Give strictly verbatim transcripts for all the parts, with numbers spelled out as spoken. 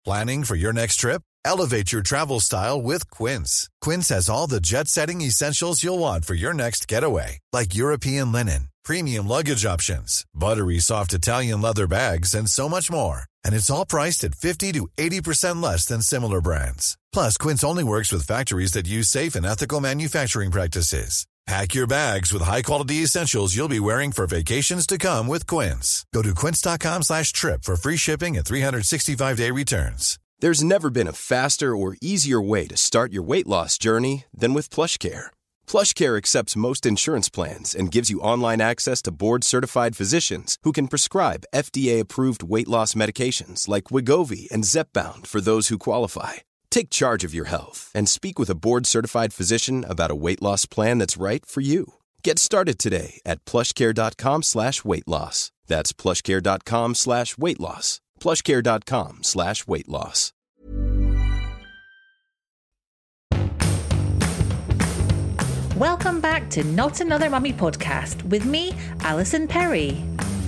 Planning for your next trip? Elevate your travel style with Quince. Quince has all the jet-setting essentials you'll want for your next getaway, like European linen, premium luggage options, buttery soft Italian leather bags, and so much more. And it's all priced at fifty to eighty percent less than similar brands. Plus, Quince only works with factories that use safe and ethical manufacturing practices. Pack your bags with high-quality essentials you'll be wearing for vacations to come with Quince. Go to quince.com slash trip for free shipping and three sixty-five day returns. There's never been a faster or easier way to start your weight loss journey than with PlushCare. PlushCare accepts most insurance plans and gives you online access to board-certified physicians who can prescribe F D A-approved weight loss medications like Wegovy and Zepbound for those who qualify. Take charge of your health and speak with a board-certified physician about a weight loss plan that's right for you. Get started today at plushcare.com slash weight loss. That's plushcare.com slash weight loss. plushcare.com slash weight loss. Welcome back to Not Another Mummy podcast with me, Alison Perry.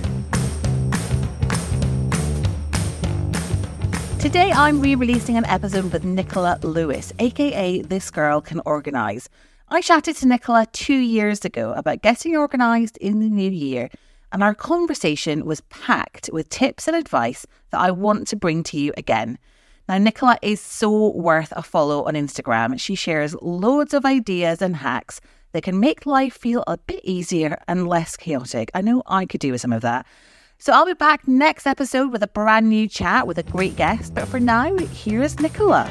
Today I'm re-releasing an episode with Nicola Lewis, aka This Girl Can Organise. I chatted to Nicola two years ago about getting organised in the new year, and our conversation was packed with tips and advice that I want to bring to you again. Now, Nicola is so worth a follow on Instagram. She shares loads of ideas and hacks that can make life feel a bit easier and less chaotic. I know I could do with some of that. So I'll be back next episode with a brand new chat with a great guest. But for now, here's Nicola.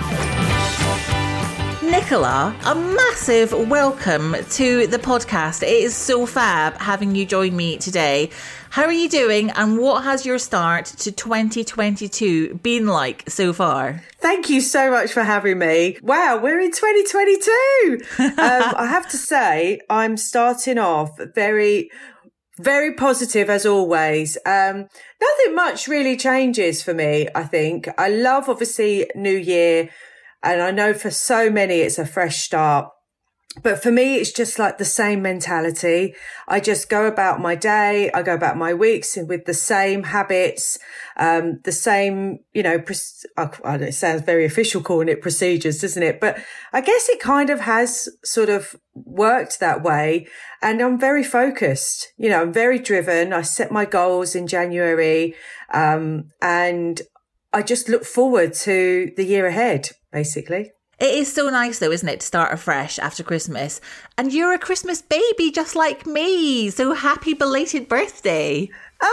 Nicola, a massive welcome to the podcast. It is so fab having you join me today. How are you doing, and what has your start to twenty twenty-two been like so far? Thank you so much for having me. Wow, we're in twenty twenty-two. um, I have to say, I'm starting off very... Very positive as always. Um, nothing much really changes for me, I think. I love, obviously, New Year. And I know for so many it's a fresh start. But for me, it's just like the same mentality. I just go about my day. I go about my weeks with the same habits, um, the same, you know, I don't know, it sounds very official calling it procedures, doesn't it? But I guess it kind of has sort of worked that way. And I'm very focused. You know, I'm very driven. I set my goals in January. Um, and I just look forward to the year ahead, basically. It is so nice, though, isn't it, to start afresh after Christmas? And you're a Christmas baby just like me. So happy belated birthday.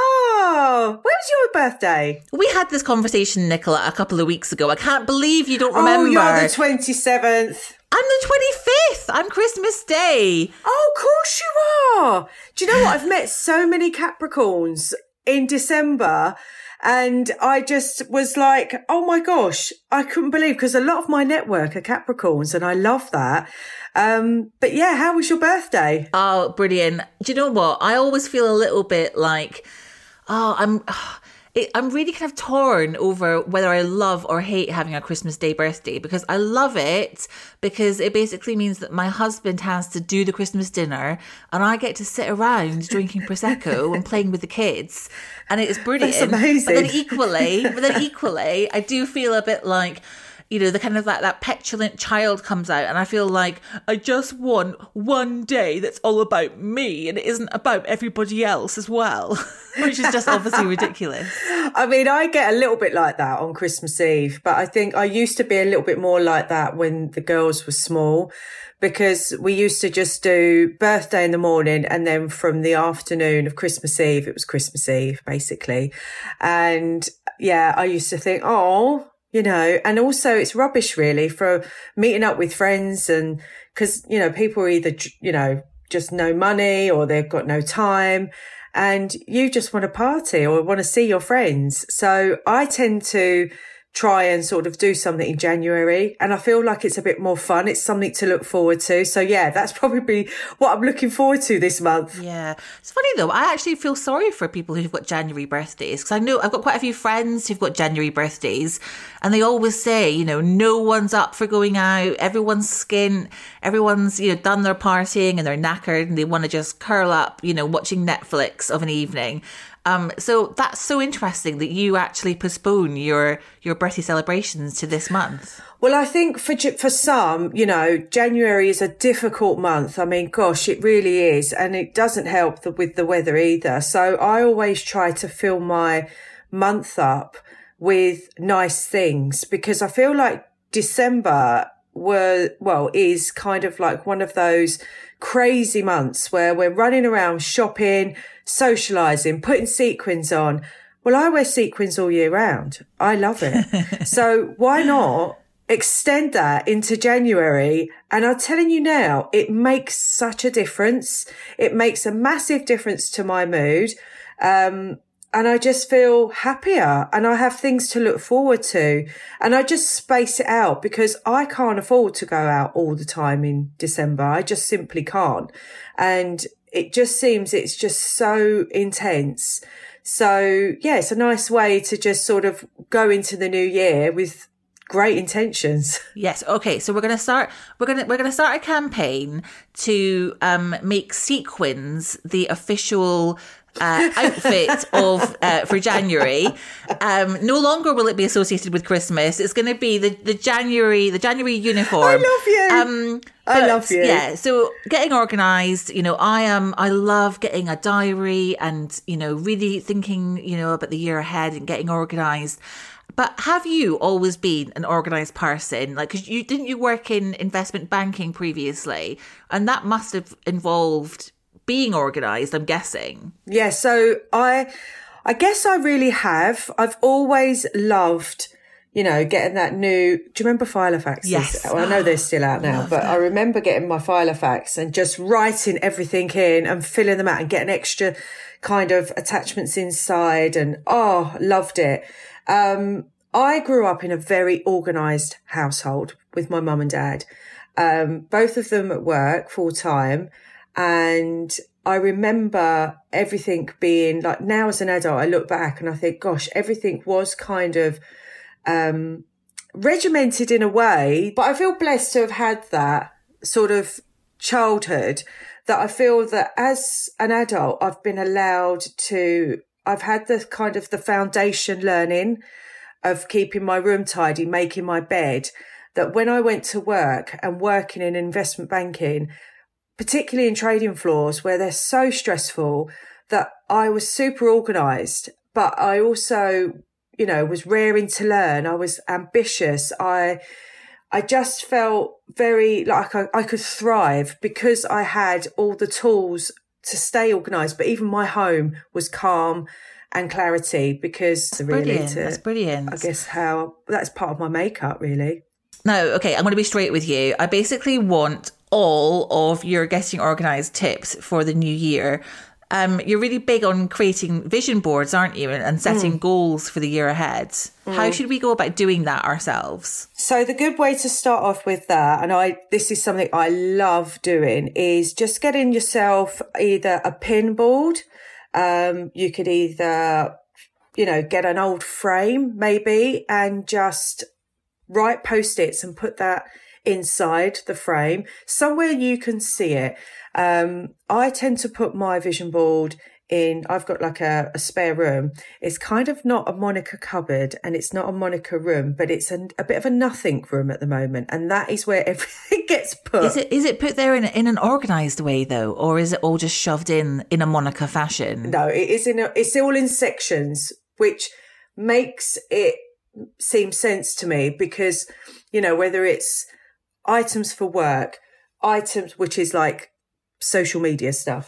Oh, when was your birthday? We had this conversation, Nicola, a couple of weeks ago. I can't believe you don't remember. Oh, you're the twenty-seventh. I'm the twenty-fifth. I'm Christmas Day. Oh, of course you are. Do you know what? I've met so many Capricorns in December. And I just was like, oh my gosh, I couldn't believe, because a lot of my network are Capricorns and I love that. Um, but yeah, how was your birthday? Oh, brilliant. Do you know what? I always feel a little bit like, oh, I'm... Oh, It, I'm really kind of torn over whether I love or hate having a Christmas Day birthday, because I love it because it basically means that my husband has to do the Christmas dinner and I get to sit around drinking Prosecco and playing with the kids. And it is brilliant. That's amazing. But then equally, but then equally, I do feel a bit like, you know, the kind of that, that petulant child comes out and I feel like I just want one day that's all about me and it isn't about everybody else as well, which is just obviously ridiculous. I mean, I get a little bit like that on Christmas Eve, but I think I used to be a little bit more like that when the girls were small, because we used to just do birthday in the morning and then from the afternoon of Christmas Eve, it was Christmas Eve, basically. And yeah, I used to think, oh, you know, and also it's rubbish really for meeting up with friends, and because, you know, people are either, you know, just no money or they've got no time and you just want to party or want to see your friends. So I tend to try and sort of do something in January, and I feel like it's a bit more fun. It's something to look forward to. So yeah, that's probably what I'm looking forward to this month. Yeah. It's funny though, I actually feel sorry for people who've got January birthdays, because I know I've got quite a few friends who've got January birthdays and they always say, you know, no one's up for going out, everyone's skint, everyone's, you know, done their partying and they're knackered and they want to just curl up, you know, watching Netflix of an evening. Um, so that's so interesting that you actually postpone your your birthday celebrations to this month. Well, I think for for some, you know, January is a difficult month. I mean, gosh, it really is. And it doesn't help the, with the weather either. So I always try to fill my month up with nice things, because I feel like December were, well, is kind of like one of those crazy months where we're running around shopping, socialising, putting sequins on. Well, I wear sequins all year round. I love it. So why not extend that into January? And I'm telling you now, it makes such a difference. It makes a massive difference to my mood. Um, and I just feel happier, and I have things to look forward to, and I just space it out, because I can't afford to go out all the time in December. I just simply can't. And it just seems it's just so intense. So yeah, it's a nice way to just sort of go into the new year with great intentions. Yes. Okay. So we're going to start. We're going to we're going to start a campaign to um, make sequins the official uh, outfit of uh, for January. Um, no longer will it be associated with Christmas. It's going to be the, the January the January uniform. I love you. Um, I but, love you. Yeah. So getting organised. You know, I am. I love getting a diary and, you know, really thinking, you know, about the year ahead and getting organised. But have you always been an organised person? Like, cause you didn't you work in investment banking previously, and that must have involved being organised, I'm guessing. Yeah, so I, I guess I really have. I've always loved, you know, getting that new. Do you remember Filofaxes? Yes. Well, I know they're still out now, but them. I remember getting my Filofax and just writing everything in and filling them out and getting extra kind of attachments inside, and oh, loved it. Um, I grew up in a very organised household with my mum and dad, um, both of them at work full time. And I remember everything being like, now as an adult, I look back and I think, gosh, everything was kind of, um, regimented in a way, but I feel blessed to have had that sort of childhood, that I feel that as an adult, I've been allowed to, I've had the kind of the foundation learning of keeping my room tidy, making my bed, that when I went to work and working in investment banking, particularly in trading floors where they're so stressful, that I was super organised, but I also, you know, was raring to learn. I was ambitious. I, I just felt very like I, I could thrive because I had all the tools to stay organised, but even my home was calm and clarity, because That's really brilliant. to, That's brilliant. I guess how that's part of my makeup, really. No, okay, I'm going to be straight with you. I basically want all of your getting organised tips for the new year. Um, you're really big on creating vision boards, aren't you? And setting mm. goals for the year ahead. Mm. How should we go about doing that ourselves? So the good way to start off with that, and I this is something I love doing, is just getting yourself either a pin board. Um, you could either, you know, get an old frame maybe and just write post-its and put that inside the frame, somewhere you can see it. Um, I tend to put my vision board in, I've got like a, a spare room. It's kind of not a Monica cupboard and it's not a Monica room, but it's a, a bit of a nothing room at the moment. And that is where everything gets put. Is it is it put there in, in an organised way though? Or is it all just shoved in in a Monica fashion? No, it is in a, it's all in sections, which makes it seem sense to me, because, you know, whether it's items for work, items, which is like social media stuff,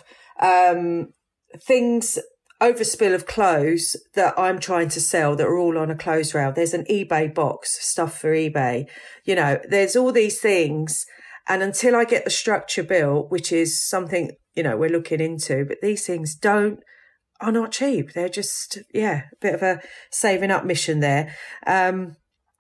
um, things, overspill of clothes that I'm trying to sell that are all on a clothes rail. There's an eBay box, stuff for eBay. You know, there's all these things. And until I get the structure built, which is something, you know, we're looking into, but these things don't, are not cheap. They're just, yeah, a bit of a saving up mission there. Um,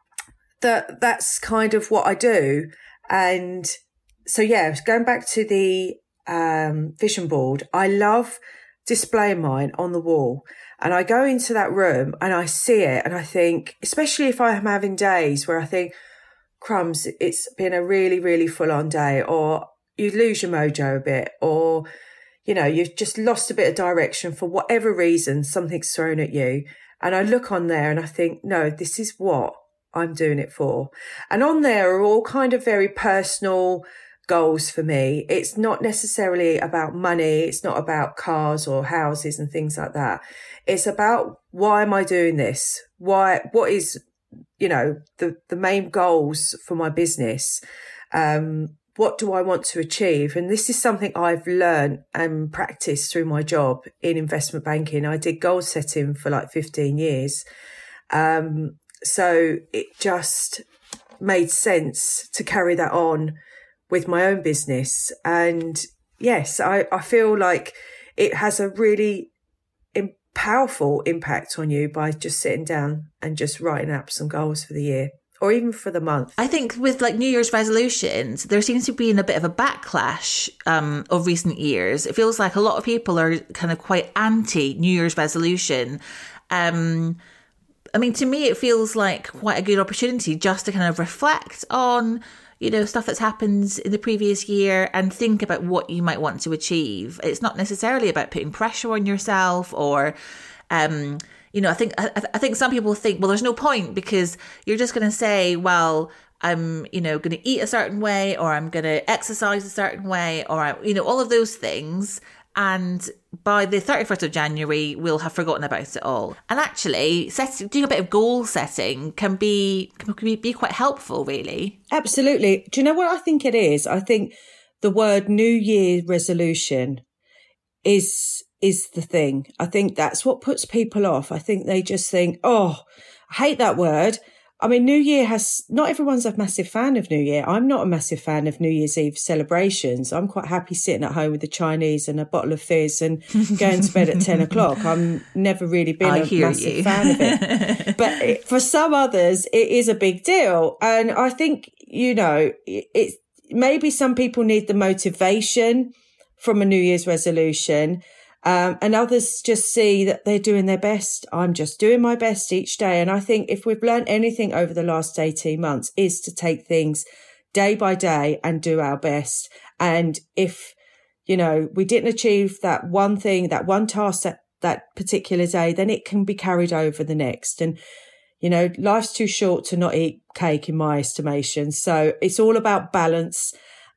that that's kind of what I do. And so, yeah, going back to the um, vision board, I love displaying mine on the wall. And I go into that room and I see it and I think, especially if I am having days where I think, crumbs, it's been a really, really full on day, or you lose your mojo a bit, or, you know, you've just lost a bit of direction for whatever reason, something's thrown at you. And I look on there and I think, no, this is what I'm doing it for. And on there are all kind of very personal goals for me. It's not necessarily about money. It's not about cars or houses and things like that. It's about, why am I doing this? Why, what is, you know, the, the main goals for my business? Um, what do I want to achieve? And this is something I've learned and practiced through my job in investment banking. I did goal setting for like fifteen years. Um, so it just made sense to carry that on with my own business. And yes, I, I feel like it has a really powerful impact on you by just sitting down and just writing up some goals for the year or even for the month. I think with like New Year's resolutions, there seems to be a bit of a backlash um, of recent years. It feels like a lot of people are kind of quite anti New Year's resolution. Um, I mean, to me, it feels like quite a good opportunity just to kind of reflect on, you know, stuff that's happened in the previous year and think about what you might want to achieve. It's not necessarily about putting pressure on yourself or, um, you know, I think I, I think some people think, well, there's no point because you're just going to say, well, I'm, you know, going to eat a certain way or I'm going to exercise a certain way or, I, you know, all of those things. And by the thirty-first of January, we'll have forgotten about it all. And actually, set, doing a bit of goal setting can be can be, be quite helpful, really. Absolutely. Do you know what I think it is? I think the word New Year resolution is is the thing. I think that's what puts people off. I think they just think, oh, I hate that word. I mean, New Year has, not everyone's a massive fan of New Year. I'm not a massive fan of New Year's Eve celebrations. I'm quite happy sitting at home with the Chinese and a bottle of fizz and going to bed at ten o'clock. I'm never really been I a massive you. fan of it. But it, for some others, it is a big deal. And I think, you know, it, it's maybe some people need the motivation from a New Year's resolution. Um, and others just see that they're doing their best. I'm just doing my best each day. And I think if we've learned anything over the last eighteen months is to take things day by day and do our best. And if, you know, we didn't achieve that one thing, that one task that, that particular day, then it can be carried over the next. And, you know, life's too short to not eat cake in my estimation. So it's all about balance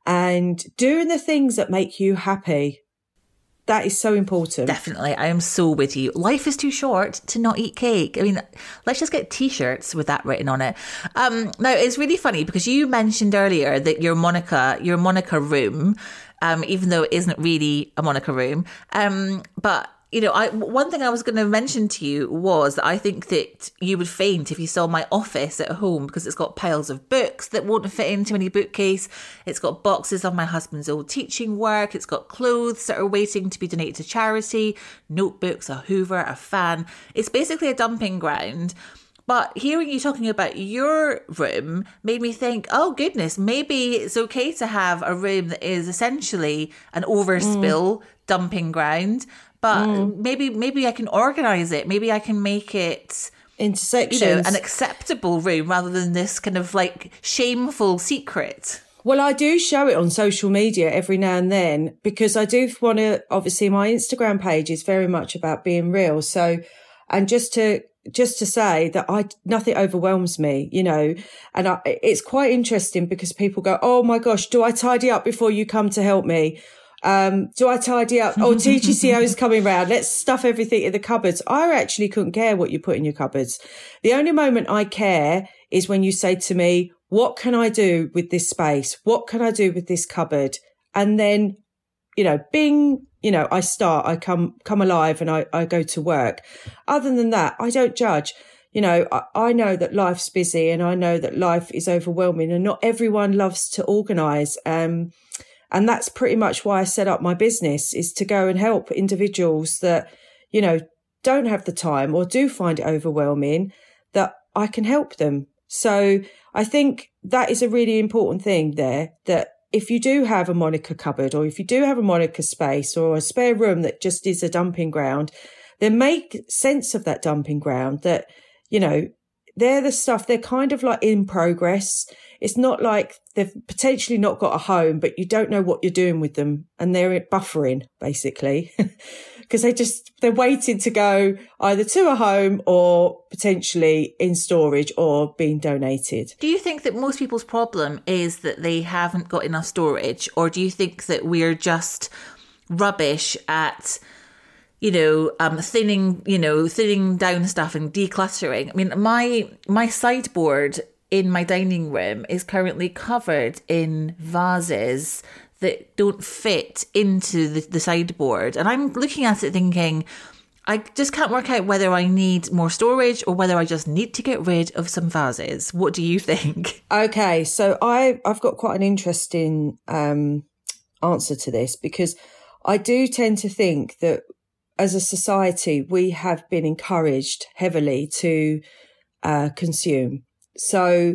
and doing the things that make you happy. That is so important. Definitely. I am so with you. Life is too short to not eat cake. I mean, let's just get t-shirts with that written on it. Um, now, it's really funny because you mentioned earlier that your Monica, your Monica room, um, even though it isn't really a Monica room, um, but you know, I, one thing I was going to mention to you was that I think that you would faint if you saw my office at home because it's got piles of books that won't fit into any bookcase. It's got boxes of my husband's old teaching work. It's got clothes that are waiting to be donated to charity, notebooks, a hoover, a fan. It's basically a dumping ground. But hearing you talking about your room made me think, oh goodness, maybe it's okay to have a room that is essentially an overspill mm. dumping ground. But mm. maybe maybe I can organise it. Maybe I can make it into sections, you know, an acceptable room rather than this kind of like shameful secret. Well, I do show it on social media every now and then because I do want to, obviously my Instagram page is very much about being real. So, and just to, just to say that I, nothing overwhelms me, you know, and I, it's quite interesting because people go, oh my gosh, do I tidy up before you come to help me? Um, do I tidy up? Oh, T G C O is coming round. Let's stuff everything in the cupboards. I actually couldn't care what you put in your cupboards. The only moment I care is when you say to me, what can I do with this space? What can I do with this cupboard? And then, you know, bing, you know, I start, I come, come alive and I, I go to work. Other than that, I don't judge. You know, I, I know that life's busy and I know that life is overwhelming and not everyone loves to organise. Um, And that's pretty much why I set up my business, is to go and help individuals that, you know, don't have the time or do find it overwhelming, that I can help them. So I think that is a really important thing there, that if you do have a Monica cupboard or if you do have a Monica space or a spare room that just is a dumping ground, then make sense of that dumping ground, that, you know, they're the stuff, they're kind of like in progress. it's not like they've potentially not got a home, but you don't know what you're doing with them. And they're buffering, basically, because they just, they're waiting to go either to a home or potentially in storage or being donated. Do you think that most people's problem is that they haven't got enough storage? Or do you think that we're just rubbish at, you know, um, thinning, you know, thinning down stuff and decluttering? I mean, my my sideboard in my dining room is currently covered in vases that don't fit into the, the sideboard. And I'm looking at it thinking, I just can't work out whether I need more storage or whether I just need to get rid of some vases. What do you think? Okay, so I, I've got quite an interesting um, answer to this, because I do tend to think that as a society, we have been encouraged heavily to uh, consume. So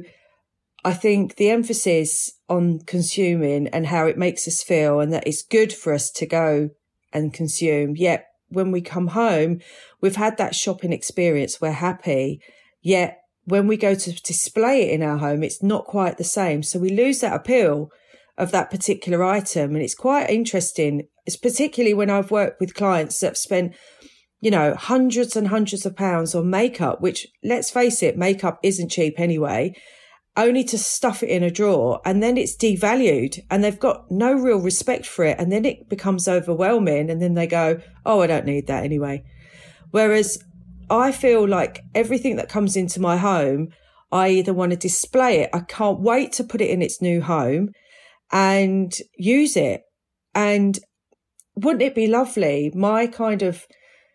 I think the emphasis on consuming and how it makes us feel, and that it's good for us to go and consume. Yet when we come home, we've had that shopping experience, we're happy. Yet when we go to display it in our home, it's not quite the same. So we lose that appeal of that particular item. And it's quite interesting. It's particularly when I've worked with clients that have spent, you know, hundreds and hundreds of pounds on makeup, which, let's face it, makeup isn't cheap anyway, only to stuff it in a drawer, and then it's devalued and they've got no real respect for it. And then it becomes overwhelming. And then they go, oh, I don't need that anyway. Whereas I feel like everything that comes into my home, I either want to display it. I can't wait to put it in its new home and use it. And wouldn't it be lovely? My kind of,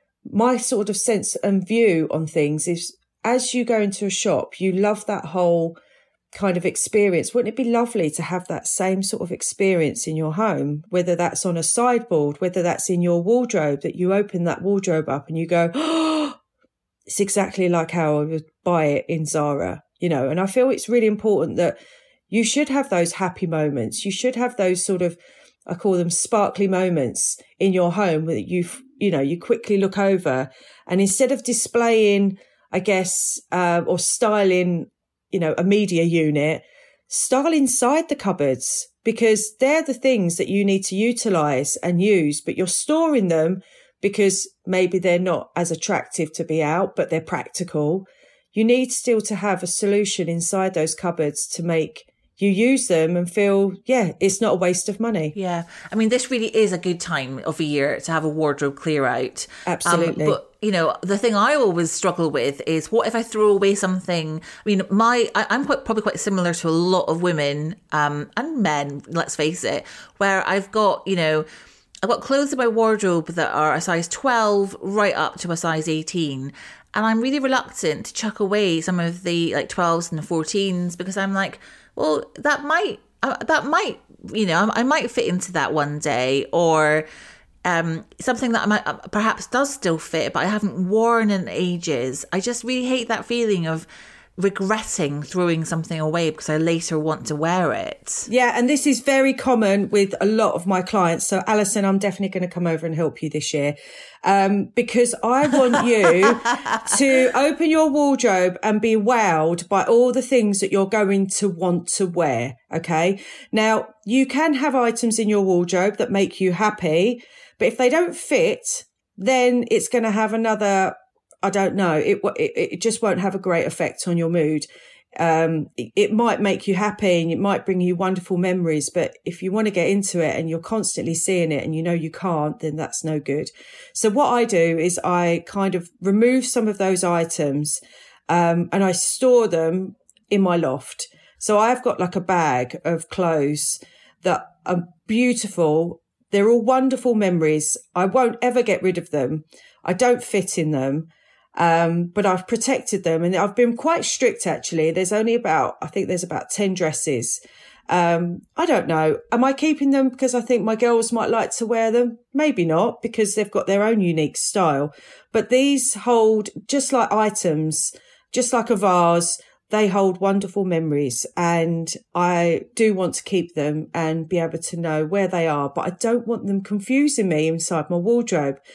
my sort of sense and view on things is, as you go into a shop, you love that whole kind of experience. Wouldn't it be lovely to have that same sort of experience in your home, whether that's on a sideboard, whether that's in your wardrobe, that you open that wardrobe up and you go, oh, it's exactly like how I would buy it in Zara, you know? And I feel it's really important that you should have those happy moments. You should have those sort of, I call them sparkly moments in your home that you, you know, you quickly look over, and instead of displaying, I guess, uh, or styling, you know, a media unit, style inside the cupboards, because they're the things that you need to utilize and use, but you're storing them because maybe they're not as attractive to be out, but they're practical. You need still to have a solution inside those cupboards to make you use them and feel, yeah, it's not a waste of money. Yeah. I mean, this really is a good time of a year to have a wardrobe clear out. Absolutely. Um, but, you know, the thing I always struggle with is, what if I throw away something? I mean, my I, I'm quite, probably quite similar to a lot of women um, and men, let's face it, where I've got, you know, I've got clothes in my wardrobe that are a size twelve right up to a size eighteen. And I'm really reluctant to chuck away some of the like twelves and the fourteens, because I'm like, well, that might, uh, that might, you know, I might fit into that one day, or um, something that I might, uh, perhaps does still fit, but I haven't worn in ages. I just really hate that feeling of regretting throwing something away because I later want to wear it. Yeah, and this is very common with a lot of my clients. So, Alison, I'm definitely going to come over and help you this year, um, because I want you to open your wardrobe and be wowed by all the things that you're going to want to wear. Okay. Now, you can have items in your wardrobe that make you happy, but if they don't fit, then it's going to have another, I don't know, it, it it just won't have a great effect on your mood. Um, it, it might make you happy and it might bring you wonderful memories, but if you want to get into it and you're constantly seeing it and you know you can't, then that's no good. So what I do is I kind of remove some of those items um, and I store them in my loft. So I've got like a bag of clothes that are beautiful. They're all wonderful memories. I won't ever get rid of them. I don't fit in them. Um, but I've protected them, and I've been quite strict, actually. There's only about, I think there's about ten dresses. Um, I don't know. Am I keeping them because I think my girls might like to wear them? Maybe not, because they've got their own unique style. But these hold, just like items, just like a vase, they hold wonderful memories, and I do want to keep them and be able to know where they are, but I don't want them confusing me inside my wardrobe.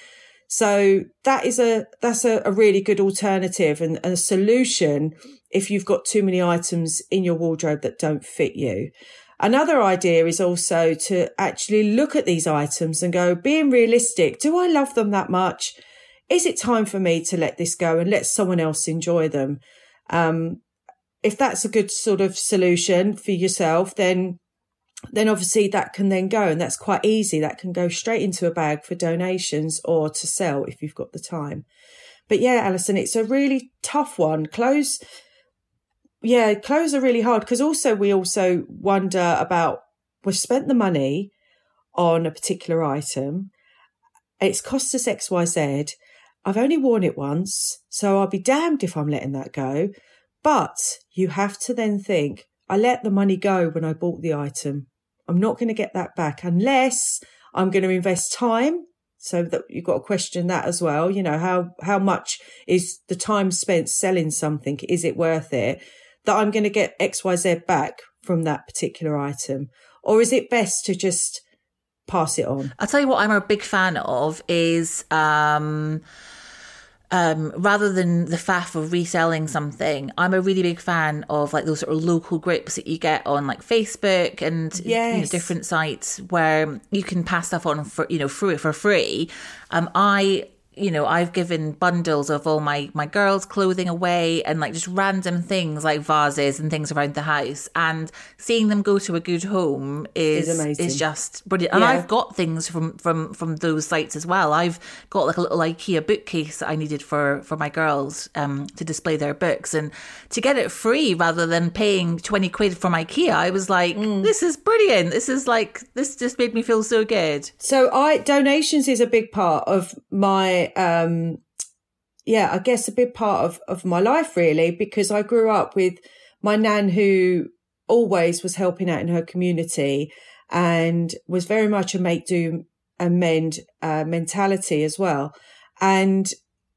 So that is a that's a, a really good alternative and a solution if you've got too many items in your wardrobe that don't fit you. Another idea is also to actually look at these items and go, being realistic, do I love them that much? Is it time for me to let this go and let someone else enjoy them? Um, if that's a good sort of solution for yourself, then then obviously that can then go, and that's quite easy. That can go straight into a bag for donations or to sell if you've got the time. But yeah, Alison, it's a really tough one. Clothes... Yeah, clothes are really hard because also we also wonder about, we've spent the money on a particular item. It's cost us X, Y, Z. I've only worn it once, so I'll be damned if I'm letting that go. But you have to then think, I let the money go when I bought the item. I'm not going to get that back unless I'm going to invest time. So that you've got to question that as well. You know, how, how much is the time spent selling something? Is it worth it? That I'm going to get X, Y, Z back from that particular item? Or is it best to just pass it on? I'll tell you what I'm a big fan of is um, um, rather than the faff of reselling something, I'm a really big fan of like those sort of local groups that you get on like Facebook and yes. you know, different sites where you can pass stuff on for, you know, for, for free. Um, I... You know, I've given bundles of all my, my girls' clothing away and like just random things like vases and things around the house. And seeing them go to a good home is is, amazing. is just brilliant. And yeah. I've got things from, from, from those sites as well. I've got like a little IKEA bookcase that I needed for, for my girls um, to display their books. And to get it free rather than paying twenty quid from IKEA, I was like, mm. this is brilliant. This is like, this just made me feel so good. So I donations is a big part of my um yeah I guess a big part of of my life really, because I grew up with my nan who always was helping out in her community and was very much a make do and mend uh, mentality as well. And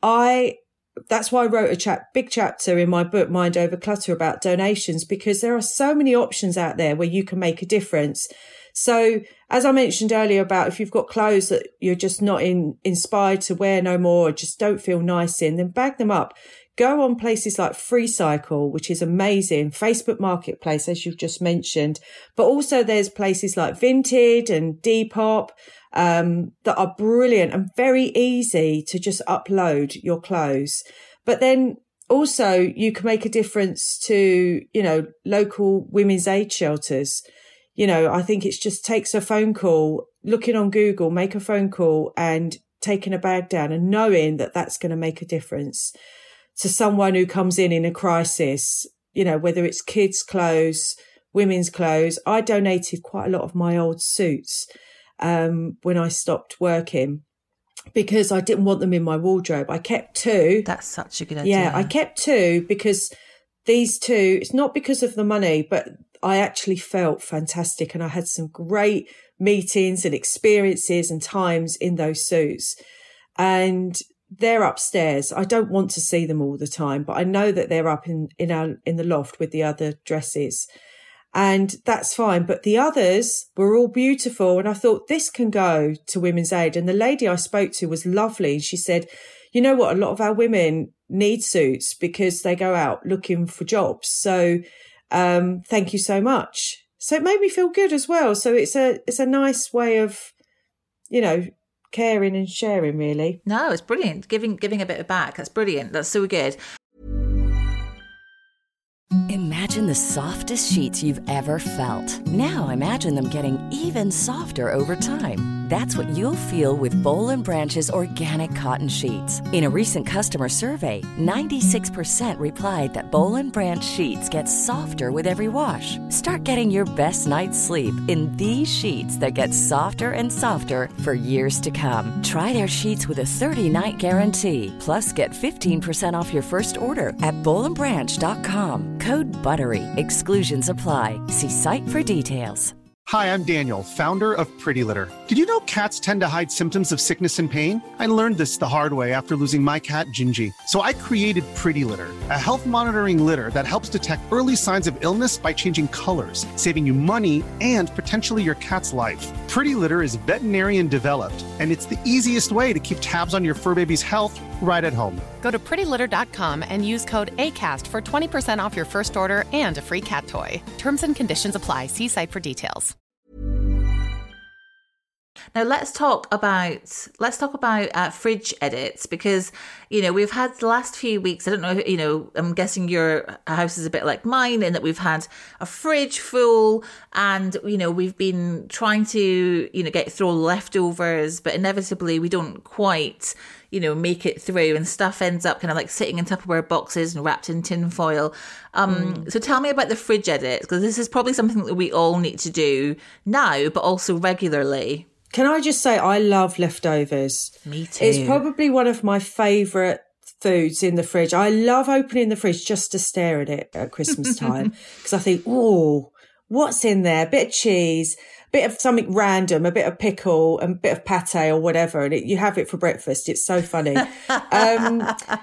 I that's why I wrote a chap big chapter in my book Mind Over Clutter about donations, because there are so many options out there where you can make a difference. So as I mentioned earlier about if you've got clothes that you're just not in, inspired to wear no more, or just don't feel nice in, then bag them up. Go on places like FreeCycle, which is amazing, Facebook Marketplace, as you've just mentioned. But also there's places like Vinted and Depop um, that are brilliant and very easy to just upload your clothes. But then also you can make a difference to, you know, local women's aid shelters. You know, I think it just takes a phone call, looking on Google, make a phone call and taking a bag down and knowing that that's going to make a difference to someone who comes in in a crisis, you know, whether it's kids' clothes, women's clothes. I donated quite a lot of my old suits um, when I stopped working because I didn't want them in my wardrobe. I kept two. That's such a good idea. Yeah, I kept two because these two, it's not because of the money, but I actually felt fantastic and I had some great meetings and experiences and times in those suits. And they're upstairs. I don't want to see them all the time, but I know that they're up in, in our, in the loft with the other dresses. And that's fine. But the others were all beautiful. And I thought this can go to Women's Aid. And the lady I spoke to was lovely. She said, you know what? A lot of our women need suits because they go out looking for jobs. So, um, thank you so much. So it made me feel good as well. So it's a, it's a nice way of, you know, caring and sharing, really. No, it's brilliant. Giving, giving a bit back. That's brilliant. That's so good. Imagine the softest sheets you've ever felt. Now imagine them getting even softer over time. That's what you'll feel with Boll and Branch's organic cotton sheets. In a recent customer survey, ninety-six percent replied that Boll and Branch sheets get softer with every wash. Start getting your best night's sleep in these sheets that get softer and softer for years to come. Try their sheets with a thirty-night guarantee. Plus, get fifteen percent off your first order at boll and branch dot com. Code BUTTERY. Exclusions apply. See site for details. Hi, I'm Daniel, founder of Pretty Litter. Did you know cats tend to hide symptoms of sickness and pain? I learned this the hard way after losing my cat, Gingy. So I created Pretty Litter, a health monitoring litter that helps detect early signs of illness by changing colors, saving you money and potentially your cat's life. Pretty Litter is veterinarian developed, and it's the easiest way to keep tabs on your fur baby's health right at home. Go to pretty litter dot com and use code ACAST for twenty percent off your first order and a free cat toy. Terms and conditions apply. See site for details. Now let's talk about let's talk about uh, fridge edits, because you know we've had the last few weeks. I don't know, you know, I'm guessing your house is a bit like mine in that we've had a fridge full, and you know we've been trying to you know get through leftovers, but inevitably we don't quite you know make it through, and stuff ends up kind of like sitting in Tupperware boxes and wrapped in tin foil. Um, mm. So tell me about the fridge edits, because this is probably something that we all need to do now, but also regularly. Can I just say I love leftovers? Me too. It's probably one of my favourite foods in the fridge. I love opening the fridge just to stare at it at Christmas time, because I think, oh, what's in there? A bit of cheese, a bit of something random, a bit of pickle, and a bit of pate or whatever, and it, you have it for breakfast. It's so funny. um,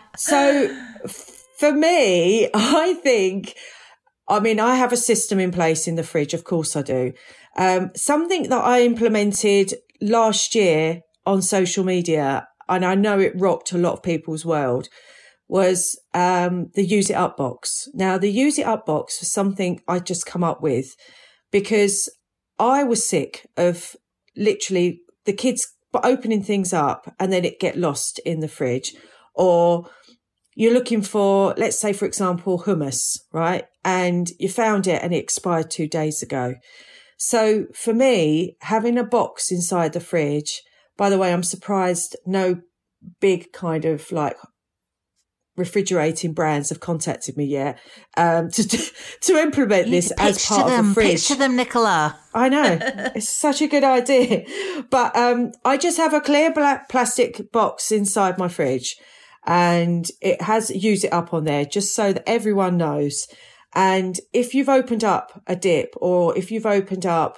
so for me, I think, I mean, I have a system in place in the fridge. Of course I do. Um, something that I implemented last year on social media, and I know it rocked a lot of people's world, was um, the Use It Up box. Now, the Use It Up box was something I just come up with because I was sick of literally the kids opening things up and then it get lost in the fridge. Or you're looking for, let's say, for example, hummus, right? And you found it and it expired two days ago. So for me, having a box inside the fridge, by the way, I'm surprised no big kind of like refrigerating brands have contacted me yet um, to to implement this as part them, of the fridge. Pitch to them, Nicola. I know. It's such a good idea. But um, I just have a clear black plastic box inside my fridge, and it has Use It Up on there just so that everyone knows. And if you've opened up a dip, or if you've opened up,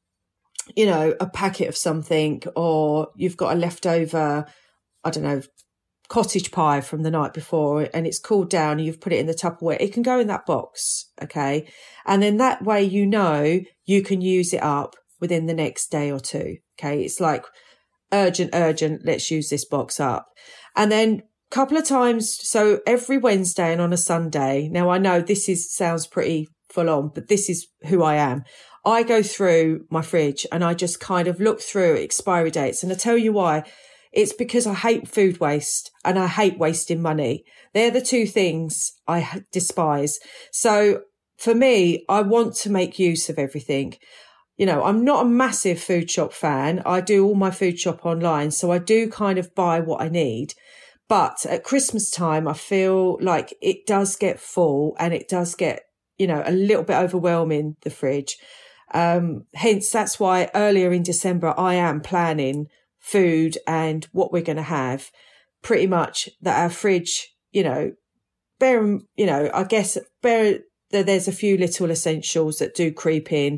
you know, a packet of something, or you've got a leftover, I don't know, cottage pie from the night before and it's cooled down and you've put it in the Tupperware, it can go in that box, okay? And then that way you know you can use it up within the next day or two, okay? It's like urgent, urgent, let's use this box up. And then couple of times, so every Wednesday and on a Sunday. Now I know this is sounds pretty full on, but this is who I am. I go through my fridge and I just kind of look through expiry dates, and I tell you why. It's because I hate food waste and I hate wasting money. They're the two things I despise. So for me, I want to make use of everything. You know, I'm not a massive food shop fan. I do all my food shop online, so I do kind of buy what I need. But at Christmas time, I feel like it does get full and it does get, you know, a little bit overwhelming, the fridge. Um, hence, that's why earlier in December, I am planning food and what we're going to have. Pretty much that our fridge, you know, bear, you know, I guess bear that there's a few little essentials that do creep in,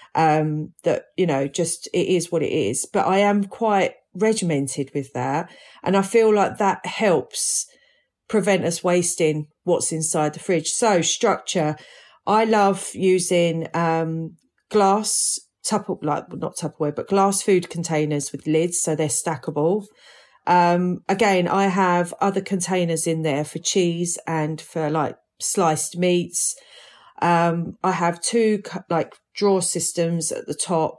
um, that, you know, just it is what it is. But I am quite regimented with that, and I feel like that helps prevent us wasting what's inside the fridge. So structure, I love using um glass Tupper like not Tupperware but glass food containers with lids, so they're stackable. Um again, I have other containers in there for cheese and for like sliced meats. um I have two like drawer systems at the top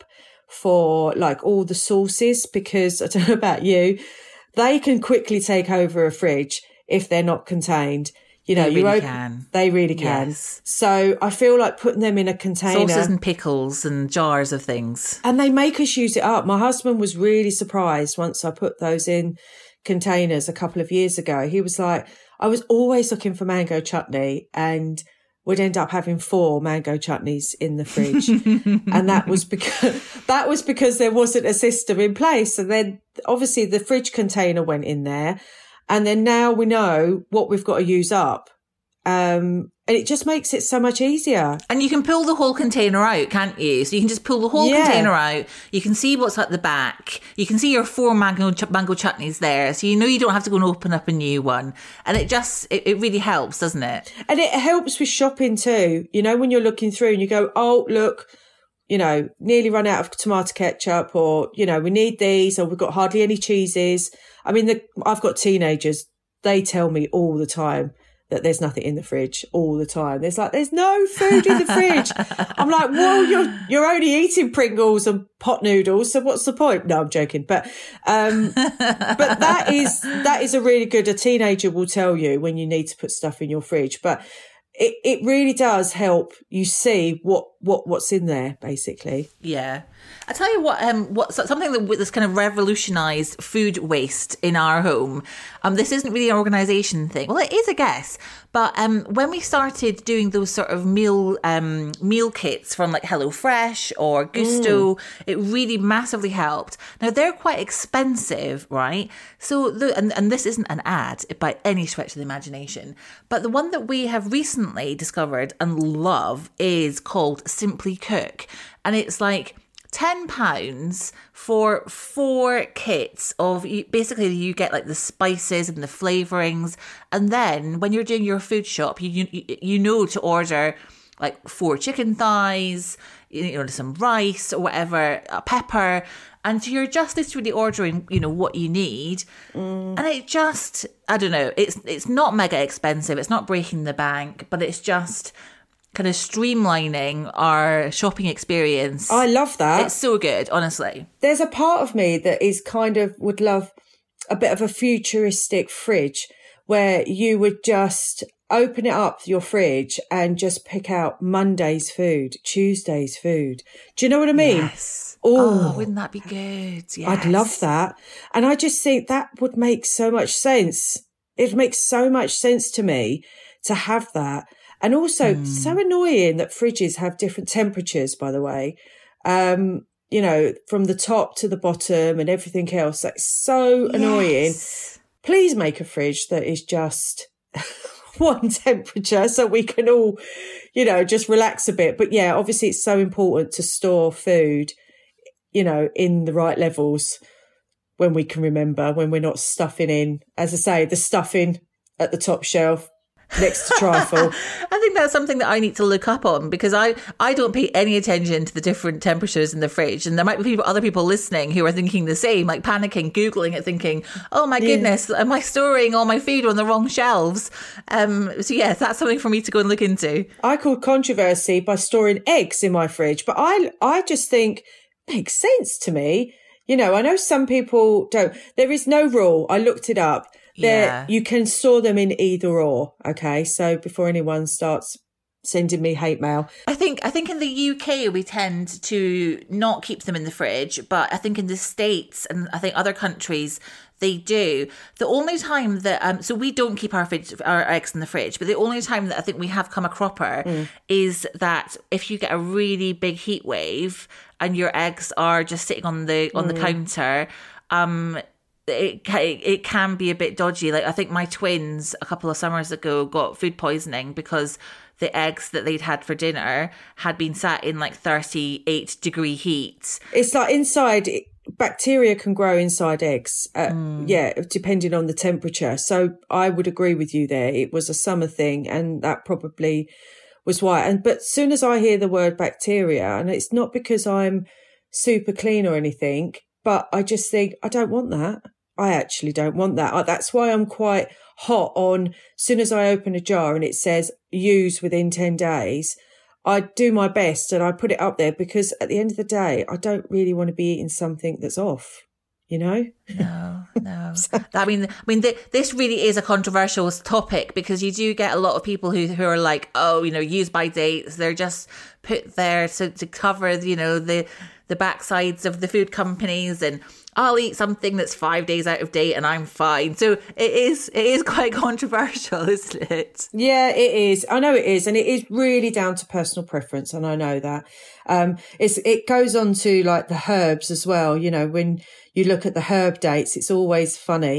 for like all the sauces, because I don't know about you, they can quickly take over a fridge if they're not contained. You know, they really you open, can. They really can. Yes. So I feel like putting them in a container. Sauces and pickles and jars of things. And they make us use it up. My husband was really surprised once I put those in containers a couple of years ago. He was like, I was always looking for mango chutney and would end up having four mango chutneys in the fridge. And that was because that was because there wasn't a system in place. And then obviously the fridge container went in there. And then now we know what we've got to use up. Um, and it just makes it so much easier. And you can pull the whole container out, can't you? So you can just pull the whole Yeah. container out. You can see what's at the back. You can see your four mango, ch- mango chutneys there. So you know you don't have to go and open up a new one. And it just, it, it really helps, doesn't it? And it helps with shopping too. You know, when you're looking through and you go, oh, look, you know, nearly run out of tomato ketchup, or, you know, we need these, or we've got hardly any cheeses. I mean, the, I've got teenagers. They tell me all the time that there's nothing in the fridge all the time. There's like, there's no food in the fridge. I'm like, well, you're, you're only eating Pringles and pot noodles. So what's the point? No, I'm joking. But, um, but that is, that is a really good, a teenager will tell you when you need to put stuff in your fridge. But it, it really does help you see what, what, what's in there, basically. Yeah. I tell you what, um, what something that that's kind of revolutionised food waste in our home. Um, this isn't really an organisation thing. Well, it is, I guess. But um, when we started doing those sort of meal um meal kits from like HelloFresh or Gusto, mm. it really massively helped. Now they're quite expensive, right? So the and and this isn't an ad by any stretch of the imagination. But the one that we have recently discovered and love is called Simply Cook, and it's like ten pounds for four kits of, basically you get like the spices and the flavourings. And then when you're doing your food shop, you, you, you know to order like four chicken thighs, you know, some rice or whatever, a pepper. And so you're just literally ordering, you know, what you need. Mm. And it just, I don't know, it's it's not mega expensive. It's not breaking the bank, but it's just kind of streamlining our shopping experience. I love that. It's so good, honestly. There's a part of me that is kind of would love a bit of a futuristic fridge where you would just open it up, your fridge, and just pick out Monday's food, Tuesday's food. Do you know what I mean? Yes. Oh, oh wouldn't that be good? Yes. I'd love that. And I just think that would make so much sense. It makes so much sense to me to have that. And also, mm. so annoying that fridges have different temperatures, by the way, um, you know, from the top to the bottom and everything else. That's so yes. annoying. Please make a fridge that is just one temperature so we can all, you know, just relax a bit. But yeah, obviously it's so important to store food, you know, in the right levels when we can remember, when we're not stuffing in, as I say, the stuffing at the top shelf next to trifle. I think that's something that I need to look up on, because I, I don't pay any attention to the different temperatures in the fridge. And there might be people, other people listening who are thinking the same, like panicking, Googling it, thinking, oh my yeah. goodness, am I storing all my food on the wrong shelves? Um, so yes, that's something for me to go and look into. I call controversy by storing eggs in my fridge, but I, I just think it makes sense to me. You know, I know some people don't. There is no rule. I looked it up. There, yeah. You can store them in either or. Okay, so before anyone starts sending me hate mail, I think I think in the U K we tend to not keep them in the fridge, but I think in the States and I think other countries they do. The only time that um, so we don't keep our fridge, our eggs in the fridge, but the only time that I think we have come a cropper mm. is that if you get a really big heat wave and your eggs are just sitting on the on mm. the counter, um. It it can be a bit dodgy. Like I think my twins a couple of summers ago got food poisoning because the eggs that they'd had for dinner had been sat in like thirty-eight degree heat. It's like inside, bacteria can grow inside eggs. Uh, mm. Yeah, depending on the temperature. So I would agree with you there. It was a summer thing, and that probably was why. And but as soon as I hear the word bacteria, and it's not because I'm super clean or anything, but I just think I don't want that. I actually don't want that. That's why I'm quite hot on, as soon as I open a jar and it says use within ten days, I do my best and I put it up there, because at the end of the day, I don't really want to be eating something that's off, you know? No, no. I mean, I mean, th- this really is a controversial topic, because you do get a lot of people who, who are like, oh, you know, use by dates. They're just put there to, to cover, you know, the, the backsides of the food companies, and I'll eat something that's five days out of date and I'm fine. So it is, it is quite controversial, isn't it? Yeah, it is. I know it is. And it is really down to personal preference. And I know that. Um, it's, it goes on to like the herbs as well. You know, when you look at the herb dates, it's always funny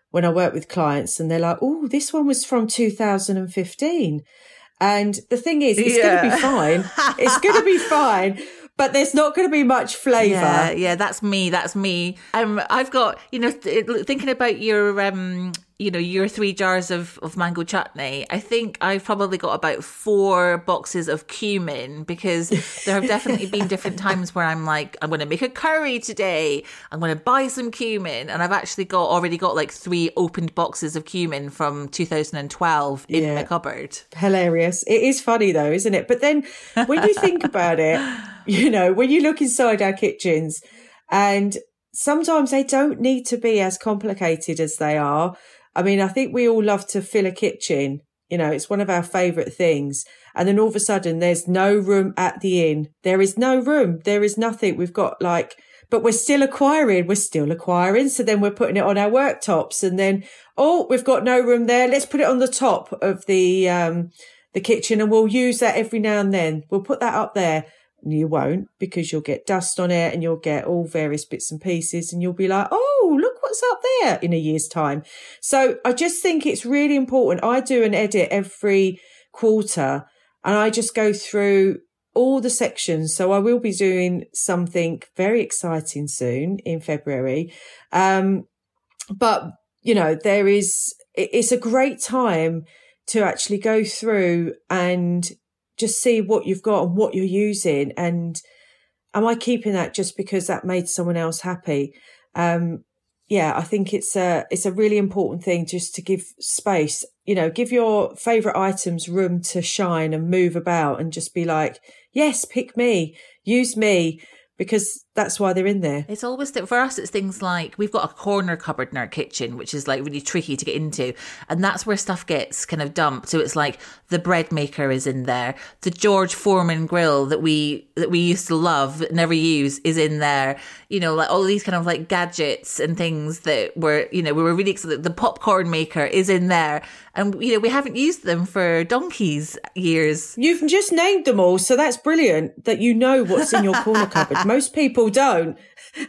when I work with clients and they're like, oh, this one was from two thousand fifteen. And the thing is, it's yeah. going to be fine. It's going to be fine. But there's not going to be much flavour. Yeah, yeah, that's me. That's me. Um, I've got, you know, th- thinking about your, um, you know, your three jars of, of mango chutney. I think I've probably got about four boxes of cumin, because there have definitely been different times where I'm like, I'm going to make a curry today. I'm going to buy some cumin, and I've actually got already got like three opened boxes of cumin from two thousand twelve in yeah. my cupboard. Hilarious. It is funny though, isn't it? But then when you think about it, you know, when you look inside our kitchens, and sometimes they don't need to be as complicated as they are. I mean, I think we all love to fill a kitchen. You know, it's one of our favourite things. And then all of a sudden there's no room at the inn. There is no room. There is nothing. We've got like, but we're still acquiring. We're still acquiring. So then we're putting it on our worktops, and then, oh, we've got no room there. Let's put it on the top of the, um, the kitchen, and we'll use that every now and then. We'll put that up there. You won't, because you'll get dust on it and you'll get all various bits and pieces, and you'll be like, oh, look what's up there in a year's time. So I just think it's really important. I do an edit every quarter, and I just go through all the sections. So I will be doing something very exciting soon in February. Um, but, you know, there is, it's a great time to actually go through and just see what you've got and what you're using. And am I keeping that just because that made someone else happy? Um, yeah, I think it's a, it's a really important thing just to give space, you know, give your favourite items room to shine and move about, and just be like, yes, pick me, use me, because that's why they're in there. It's always, for us, it's things like, we've got a corner cupboard in our kitchen, which is like really tricky to get into. And that's where stuff gets kind of dumped. So it's like the bread maker is in there. The George Foreman grill that we, that we used to love, never use, is in there. You know, like all these kind of like gadgets and things that were, you know, we were really excited. The popcorn maker is in there. And, you know, we haven't used them for donkey's years. You've just named them all. So that's brilliant that you know what's in your corner cupboard. Most people don't.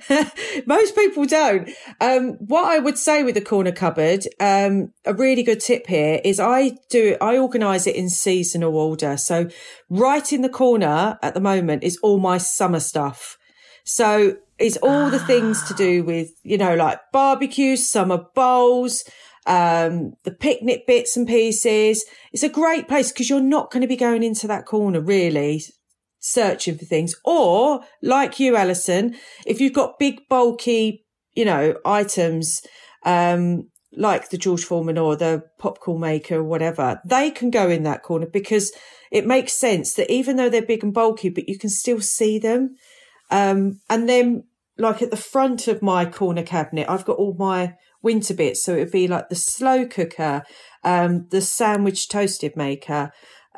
Most people don't. Um, what I would say with the corner cupboard, um, a really good tip here is I do, I organise it in seasonal order. So right in the corner at the moment is all my summer stuff. So it's all ah. the things to do with, you know, like barbecues, summer bowls, um, the picnic bits and pieces. It's a great place because you're not going to be going into that corner really searching for things. Or like you, Alison, if you've got big, bulky, you know, items, um, like the George Foreman or the popcorn maker or whatever, they can go in that corner because it makes sense that even though they're big and bulky, but you can still see them. Um, and then like at the front of my corner cabinet, I've got all my winter bits. So it would be like the slow cooker, um, the sandwich toasted maker.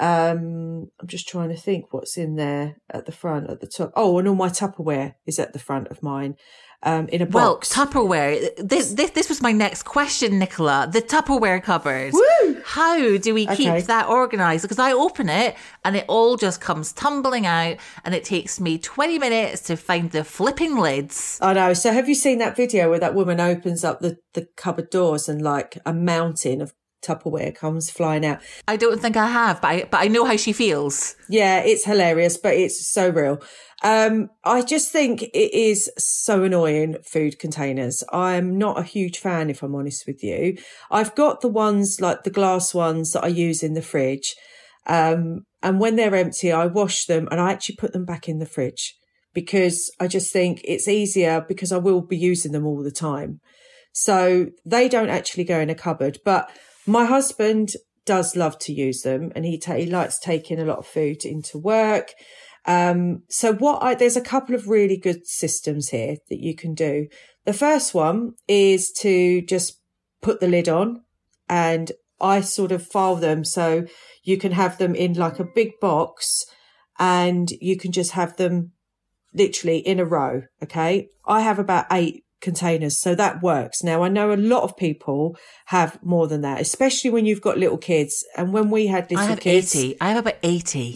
Um, I'm just trying to think what's in there at the front, at the top. Oh, and all my Tupperware is at the front of mine, um, in a box. Well, Tupperware, this, this, this was my next question, Nicola. The Tupperware cupboard. Woo! How do we keep Okay. that organised? Because I open it and it all just comes tumbling out, and it takes me twenty minutes to find the flipping lids. I know. So have you seen that video where that woman opens up the, the cupboard doors and like a mountain of Tupperware comes flying out? I don't think I have, but I, but I know how she feels. Yeah, it's hilarious, but it's so real. Um, I just think it is so annoying, food containers. I'm not a huge fan, if I'm honest with you. I've got the ones like the glass ones that I use in the fridge. Um, and when they're empty, I wash them and I actually put them back in the fridge because I just think it's easier because I will be using them all the time. So they don't actually go in a cupboard, but my husband does love to use them, and he ta- he likes taking a lot of food into work. Um, so what I, there's a couple of really good systems here that you can do. The first one is to just put the lid on, and I sort of file them so you can have them in like a big box, and you can just have them literally in a row. Okay. I have about eight containers. So that works. Now, I know a lot of people have more than that, especially when you've got little kids. And when we had little I have kids, eighty. I have about eighty.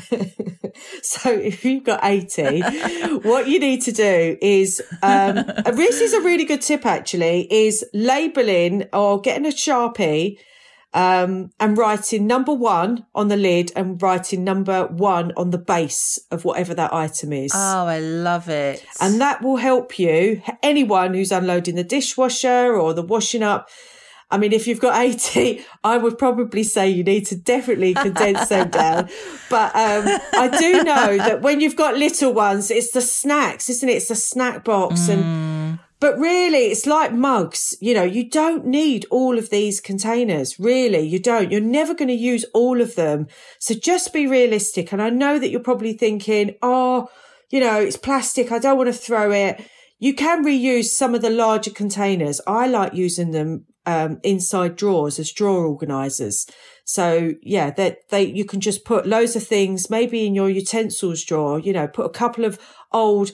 So if you've got eighty, what you need to do is, um, this is a really good tip actually, is labeling or getting a Sharpie, um, and writing number one on the lid and writing number one on the base of whatever that item is. Oh, I love it. And that will help you, anyone who's unloading the dishwasher or the washing up. I mean, if you've got eighty, I would probably say you need to definitely condense them down. But um, I do know that when you've got little ones, it's the snacks, isn't it? It's the snack box. Mm. And but really, it's like mugs. You know, you don't need all of these containers. Really, you don't. You're never going to use all of them. So just be realistic. And I know that you're probably thinking, oh, you know, it's plastic. I don't want to throw it. You can reuse some of the larger containers. I like using them um, inside drawers as drawer organisers. So yeah, that they, you can just put loads of things, maybe in your utensils drawer, you know, put a couple of old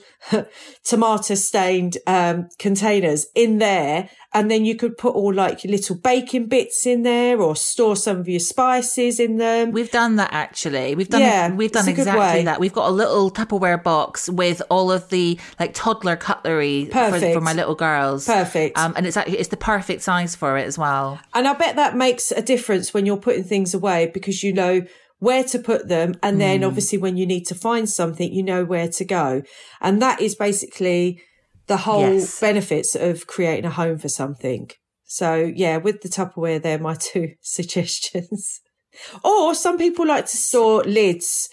tomato stained um, containers in there. And then you could put all like your little baking bits in there or store some of your spices in them. We've done that actually. We've done Yeah, we've done it's a good exactly way. that. We've got a little Tupperware box with all of the like toddler cutlery for, Perfect. for my little girls. Perfect. Um, and it's actually it's the perfect size for it as well. And I bet that makes a difference when you're putting things away because you know where to put them. And then obviously when you need to find something, you know where to go. And that is basically the whole Yes. benefits of creating a home for something. So yeah, with the Tupperware, they're my two suggestions. Or some people like to store lids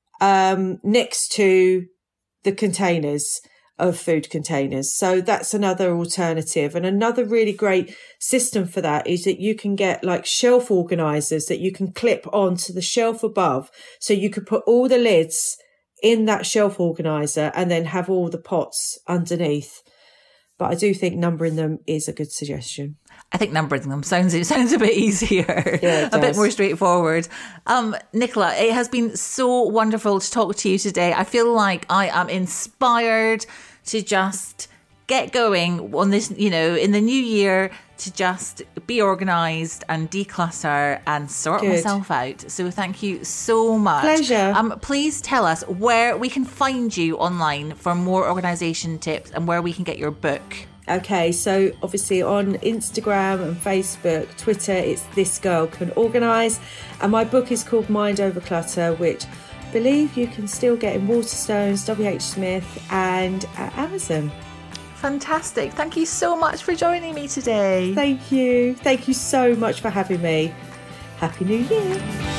um, next to the containers of food containers. So that's another alternative. And another really great system for that is that you can get like shelf organizers that you can clip onto the shelf above. So you could put all the lids in that shelf organizer and then have all the pots underneath. But I do think numbering them is a good suggestion. I think numbering them sounds it sounds a bit easier, Yeah, it a bit does. more straightforward. Um, Nicola, it has been so wonderful to talk to you today. I feel like I am inspired to just get going on this, you know, in the new year, to just be organised and declutter and sort Good. myself out. So thank you so much. Pleasure. Um, please tell us where we can find you online for more organisation tips and where we can get your book. Okay, so obviously on Instagram and Facebook, Twitter, it's This Girl Can Organise. And my book is called Mind Over Clutter, which I believe you can still get in Waterstones, W H Smith and at Amazon. Fantastic. Thank you so much for joining me today. Thank you. Thank you so much for having me. Happy New Year.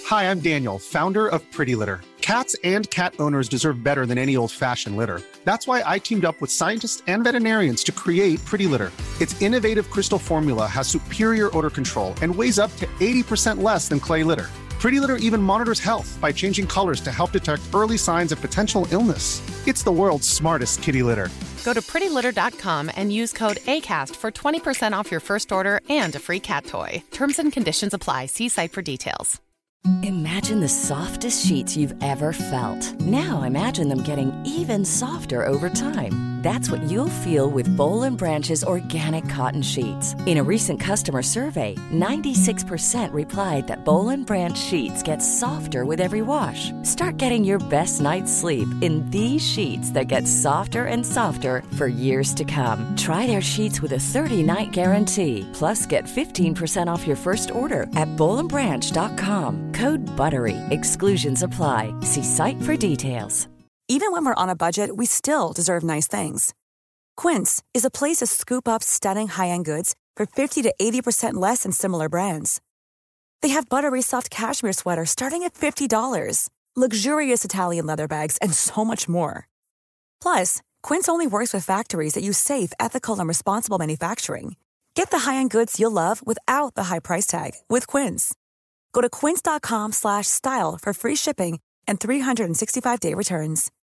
Hi, I'm Daniel, founder of Pretty Litter. Cats and cat owners deserve better than any old-fashioned litter. That's why I teamed up with scientists and veterinarians to create Pretty Litter. Its innovative crystal formula has superior odor control and weighs up to eighty percent less than clay litter. Pretty Litter even monitors health by changing colors to help detect early signs of potential illness. It's the world's smartest kitty litter. Go to pretty litter dot com and use code ACAST for twenty percent off your first order and a free cat toy. Terms and conditions apply. See site for details. Imagine the softest sheets you've ever felt. Now imagine them getting even softer over time. That's what you'll feel with Boll and Branch's organic cotton sheets. In a recent customer survey, ninety-six percent replied that Boll and Branch sheets get softer with every wash. Start getting your best night's sleep in these sheets that get softer and softer for years to come. Try their sheets with a thirty-night guarantee. Plus, get fifteen percent off your first order at boll and branch dot com. Code BUTTERY. Exclusions apply. See site for details. Even when we're on a budget, we still deserve nice things. Quince is a place to scoop up stunning high-end goods for fifty to eighty percent less than similar brands. They have buttery soft cashmere sweaters starting at fifty dollars, luxurious Italian leather bags, and so much more. Plus, Quince only works with factories that use safe, ethical, and responsible manufacturing. Get the high-end goods you'll love without the high price tag with Quince. Go to quince dot com slash style for free shipping and three sixty-five day returns.